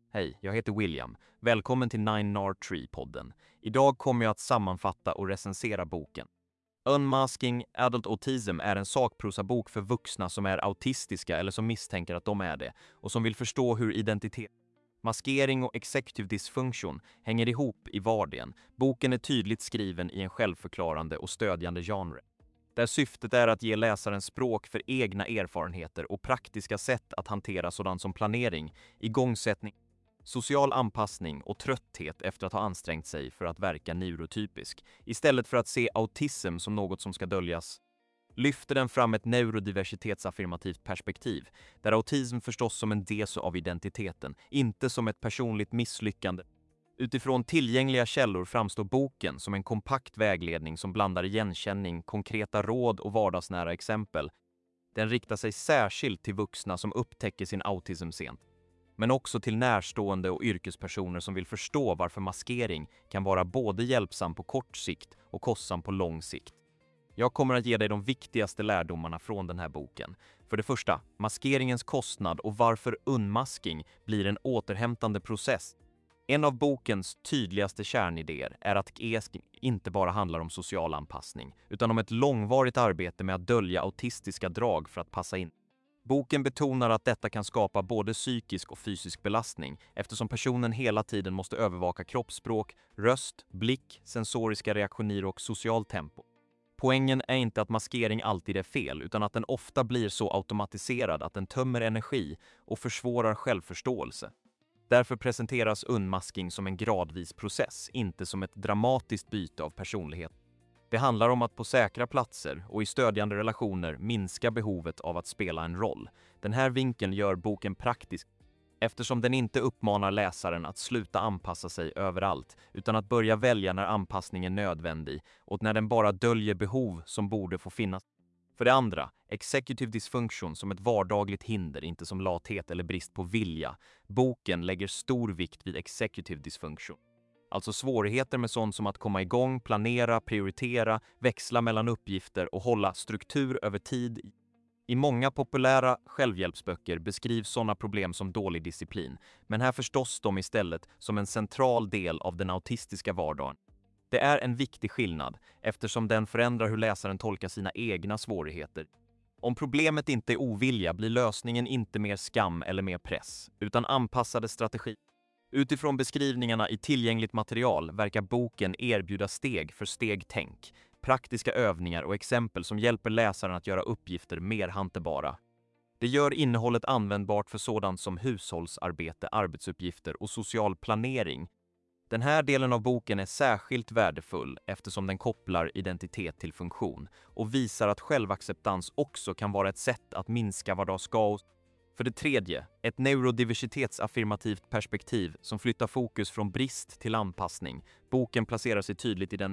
Hej, jag heter William. Välkommen till 9NAR3-podden. Idag kommer jag att sammanfatta och recensera boken. Unmasking Adult Autism är en sakprosabok för vuxna som är autistiska eller som misstänker att de är det och som vill förstå hur identitet, maskering och executive dysfunction hänger ihop i vardagen. Boken är tydligt skriven i en självförklarande och stödjande genre, där syftet är att ge läsaren språk för egna erfarenheter och praktiska sätt att hantera sådant som planering, igångsättning, social anpassning och trötthet efter att ha ansträngt sig för att verka neurotypisk. Istället för att se autism som något som ska döljas, lyfter den fram ett neurodiversitetsaffirmativt perspektiv, där autism förstås som en del av identiteten, inte som ett personligt misslyckande. Utifrån tillgängliga källor framstår boken som en kompakt vägledning som blandar igenkänning, konkreta råd och vardagsnära exempel. Den riktar sig särskilt till vuxna som upptäcker sin autism sent, men också till närstående och yrkespersoner som vill förstå varför maskering kan vara både hjälpsam på kort sikt och kostsam på lång sikt. Jag kommer att ge dig de viktigaste lärdomarna från den här boken. För det första, maskeringens kostnad och varför unmasking blir en återhämtande process. En av bokens tydligaste kärnidéer är att ESK inte bara handlar om social anpassning, utan om ett långvarigt arbete med att dölja autistiska drag för att passa in. Boken betonar att detta kan skapa både psykisk och fysisk belastning eftersom personen hela tiden måste övervaka kroppsspråk, röst, blick, sensoriska reaktioner och social tempo. Poängen är inte att maskering alltid är fel, utan att den ofta blir så automatiserad att den tömmer energi och försvårar självförståelse. Därför presenteras unmasking som en gradvis process, inte som ett dramatiskt byte av personlighet. Det handlar om att på säkra platser och i stödjande relationer minska behovet av att spela en roll. Den här vinkeln gör boken praktisk eftersom den inte uppmanar läsaren att sluta anpassa sig överallt utan att börja välja när anpassning är nödvändig och när den bara döljer behov som borde få finnas. För det andra, executive dysfunction som ett vardagligt hinder, inte som lathet eller brist på vilja. Boken lägger stor vikt vid executive dysfunction. Alltså svårigheter med sånt som att komma igång, planera, prioritera, växla mellan uppgifter och hålla struktur över tid. I många populära självhjälpsböcker beskrivs sådana problem som dålig disciplin, men här förstås de istället som en central del av den autistiska vardagen. Det är en viktig skillnad eftersom den förändrar hur läsaren tolkar sina egna svårigheter. Om problemet inte är ovilja blir lösningen inte mer skam eller mer press, utan anpassade strategi. Utifrån beskrivningarna i tillgängligt material verkar boken erbjuda steg för steg-tänk, praktiska övningar och exempel som hjälper läsaren att göra uppgifter mer hanterbara. Det gör innehållet användbart för sådant som hushållsarbete, arbetsuppgifter och social planering. Den här delen av boken är särskilt värdefull eftersom den kopplar identitet till funktion och visar att självacceptans också kan vara ett sätt att minska vardagskaos. För det tredje, ett neurodiversitetsaffirmativt perspektiv som flyttar fokus från brist till anpassning. Boken placerar sig tydligt i den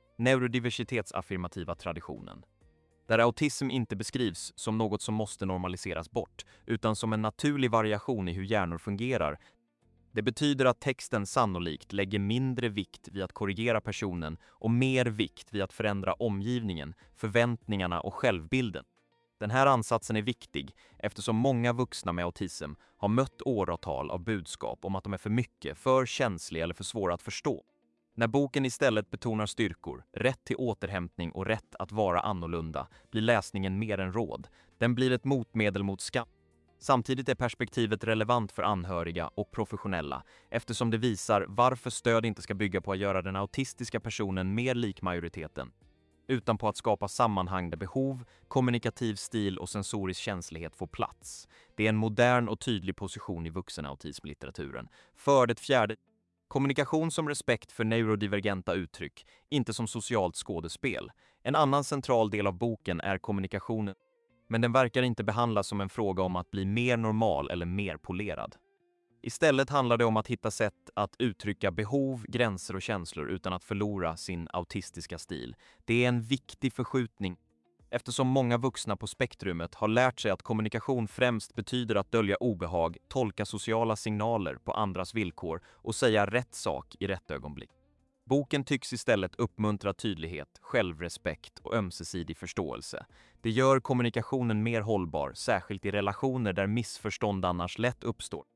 neurodiversitetsaffirmativa traditionen, där autism inte beskrivs som något som måste normaliseras bort, utan som en naturlig variation i hur hjärnor fungerar. Det betyder att texten sannolikt lägger mindre vikt vid att korrigera personen och mer vikt vid att förändra omgivningen, förväntningarna och självbilden. Den här ansatsen är viktig eftersom många vuxna med autism har mött åratal av budskap om att de är för mycket, för känsliga eller för svåra att förstå. När boken istället betonar styrkor, rätt till återhämtning och rätt att vara annorlunda blir läsningen mer än råd. Den blir ett motmedel mot skam. Samtidigt är perspektivet relevant för anhöriga och professionella eftersom det visar varför stöd inte ska bygga på att göra den autistiska personen mer lik majoriteten, utan på att skapa sammanhang där behov, kommunikativ stil och sensorisk känslighet får plats. Det är en modern och tydlig position i vuxenautismlitteraturen. För det fjärde, kommunikation som respekt för neurodivergenta uttryck, inte som socialt skådespel. En annan central del av boken är kommunikationen, men den verkar inte behandlas som en fråga om att bli mer normal eller mer polerad. Istället handlar det om att hitta sätt att uttrycka behov, gränser och känslor utan att förlora sin autistiska stil. Det är en viktig förskjutning eftersom många vuxna på spektrumet har lärt sig att kommunikation främst betyder att dölja obehag, tolka sociala signaler på andras villkor och säga rätt sak i rätt ögonblick. Boken tycks istället uppmuntra tydlighet, självrespekt och ömsesidig förståelse. Det gör kommunikationen mer hållbar, särskilt i relationer där missförstånd annars lätt uppstår.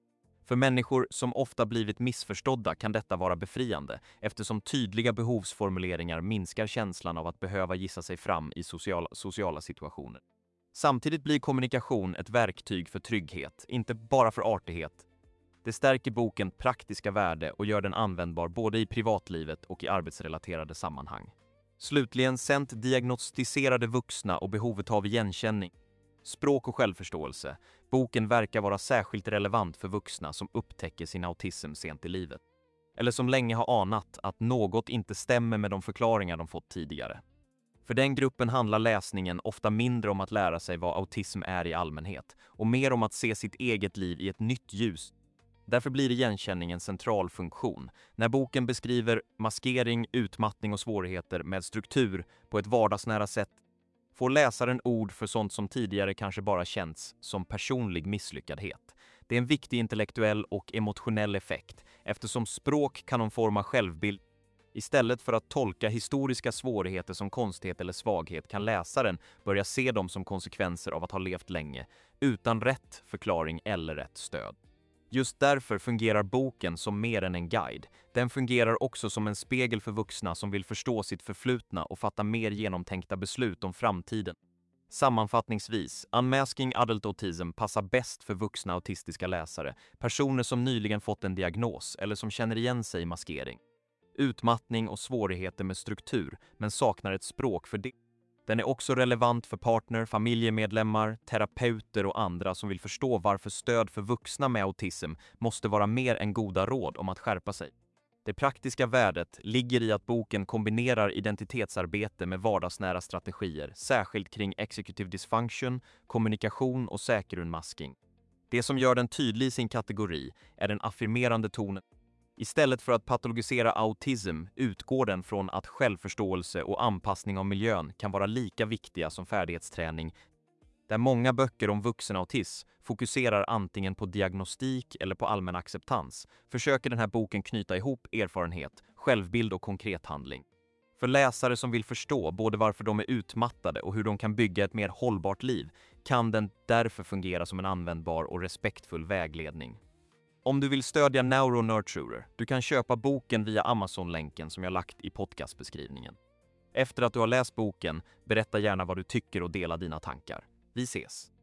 För människor som ofta blivit missförstådda kan detta vara befriande eftersom tydliga behovsformuleringar minskar känslan av att behöva gissa sig fram i sociala situationer. Samtidigt blir kommunikation ett verktyg för trygghet, inte bara för artighet. Det stärker boken praktiska värde och gör den användbar både i privatlivet och i arbetsrelaterade sammanhang. Slutligen, sent diagnostiserade vuxna och behovet av igenkänning. Språk och självförståelse. Boken verkar vara särskilt relevant för vuxna som upptäcker sin autism sent i livet. Eller som länge har anat att något inte stämmer med de förklaringar de fått tidigare. För den gruppen handlar läsningen ofta mindre om att lära sig vad autism är i allmänhet och mer om att se sitt eget liv i ett nytt ljus. Därför blir igenkänning en central funktion. När boken beskriver maskering, utmattning och svårigheter med struktur på ett vardagsnära sätt får läsaren ord för sånt som tidigare kanske bara känts som personlig misslyckadhet. Det är en viktig intellektuell och emotionell effekt eftersom språk kan forma självbild. Istället för att tolka historiska svårigheter som konstighet eller svaghet kan läsaren börja se dem som konsekvenser av att ha levt länge utan rätt förklaring eller rätt stöd. Just därför fungerar boken som mer än en guide. Den fungerar också som en spegel för vuxna som vill förstå sitt förflutna och fatta mer genomtänkta beslut om framtiden. Sammanfattningsvis, Unmasking Adult Autism passar bäst för vuxna autistiska läsare, personer som nyligen fått en diagnos eller som känner igen sig i maskering, utmattning och svårigheter med struktur men saknar ett språk för det. Den är också relevant för partner, familjemedlemmar, terapeuter och andra som vill förstå varför stöd för vuxna med autism måste vara mer än goda råd om att skärpa sig. Det praktiska värdet ligger i att boken kombinerar identitetsarbete med vardagsnära strategier, särskilt kring executive dysfunction, kommunikation och säkerunmasking. Det som gör den tydlig i sin kategori är den affirmerande tonen. Istället för att patologisera autism utgår den från att självförståelse och anpassning av miljön kan vara lika viktiga som färdighetsträning, där många böcker om vuxenautism fokuserar antingen på diagnostik eller på allmän acceptans, försöker den här boken knyta ihop erfarenhet, självbild och konkret handling. För läsare som vill förstå både varför de är utmattade och hur de kan bygga ett mer hållbart liv kan den därför fungera som en användbar och respektfull vägledning. Om du vill stödja Neuronurturer, du kan köpa boken via Amazon-länken som jag lagt i podcastbeskrivningen. Efter att du har läst boken, berätta gärna vad du tycker och dela dina tankar. Vi ses!